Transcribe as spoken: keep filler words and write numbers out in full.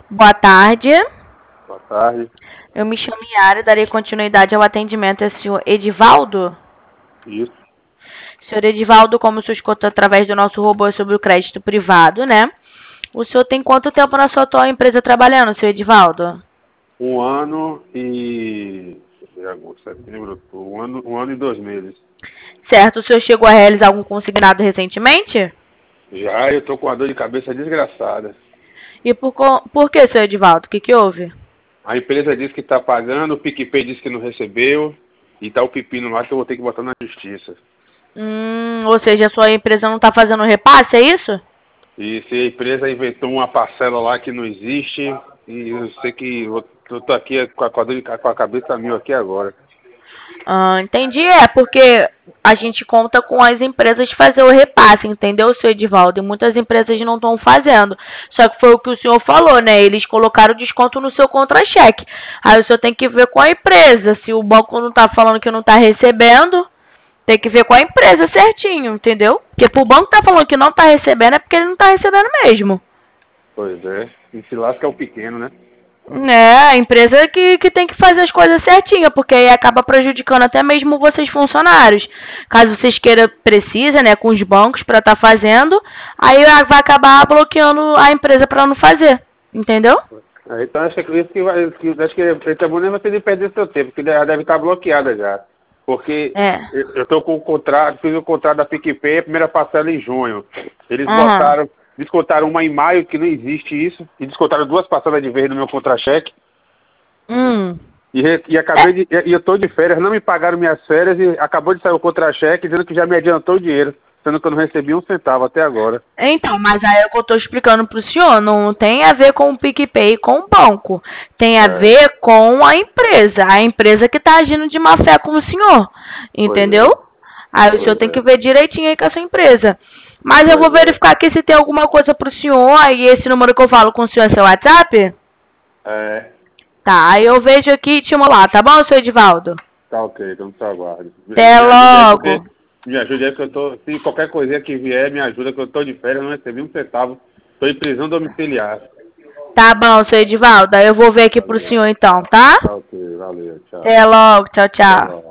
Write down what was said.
Boa tarde. Boa tarde. Eu me chamo Yara e darei continuidade ao atendimento. É o senhor Edivaldo? Isso. Senhor Edivaldo, como o senhor escutou através do nosso robô sobre o crédito privado, né? O senhor tem quanto tempo na sua atual empresa trabalhando, senhor Edivaldo? Um ano e... agosto, setembro, outubro. um ano, um ano e dois meses. Certo. O senhor chegou a realizar algum consignado recentemente? Já eu tô com uma dor de cabeça desgraçada. E por, co- por que, senhor Edivaldo? O que, que houve? A empresa diz que tá pagando, o PicPay diz que não recebeu, e tá o pepino lá que eu vou ter que botar na justiça. Hum, ou seja, a sua empresa não está fazendo repasse, é isso? E se a empresa inventou uma parcela lá que não existe, e eu sei que eu eu tô aqui com a, com a dor de ca- com a cabeça mil aqui agora. Ah, entendi. É porque a gente conta com as empresas fazer o repasse, entendeu, seu Edivaldo? E muitas empresas não estão fazendo. Só que foi o que o senhor falou, né? Eles colocaram desconto no seu contra-cheque. Aí o senhor tem que ver com a empresa. Se o banco não tá falando que não tá recebendo, tem que ver com a empresa certinho, entendeu? Porque pro banco tá falando que não tá recebendo é porque ele não tá recebendo mesmo. Pois é. E se lasca é o pequeno, né? É, a empresa que, que tem que fazer as coisas certinho, porque aí acaba prejudicando até mesmo vocês funcionários. Caso vocês queiram, precisa, né, com os bancos para estar fazendo, aí vai acabar bloqueando a empresa para não fazer, entendeu? É, então acho que isso que vai, que, acho que ele também nem vai ter de perder seu tempo, porque já deve estar bloqueada já. Porque É. eu estou com o contrato, fiz o contrato da PicPay, a primeira parcela em junho. Eles Aham. botaram, descontaram uma em maio, que não existe isso, e descontaram duas parcelas de vez no meu contra-cheque. Hum. E, re- e acabei de, e eu estou de férias, não me pagaram minhas férias e acabou de sair o contra-cheque dizendo que já me adiantou o dinheiro, sendo que eu não recebi um centavo até agora. Então, mas aí é o que eu tô explicando pro senhor, não tem a ver com o PicPay e com o banco. Tem a É, ver com a empresa. A empresa que tá agindo de má fé com o senhor. pois Entendeu? é, Aí o senhor pois tem que é, ver direitinho aí com a sua empresa. Mas eu vou pois é. verificar aqui se tem alguma coisa pro senhor. Aí esse número que eu falo com o senhor é seu WhatsApp? É, Tá, aí eu vejo aqui e te lá, tá bom, seu Edivaldo? tá ok, então te aguardo. Me, Até me ajude aí porque. logo. Me ajude aí que eu tô. Se qualquer coisinha que vier, me ajuda, que eu tô de férias, não recebi um centavo. Tô em prisão domiciliar. Tá bom, seu Edivaldo. Aí eu vou ver aqui pro Valeu. senhor então, tá? Tá ok, valeu, tchau. Até logo. Tchau, Até tchau. logo.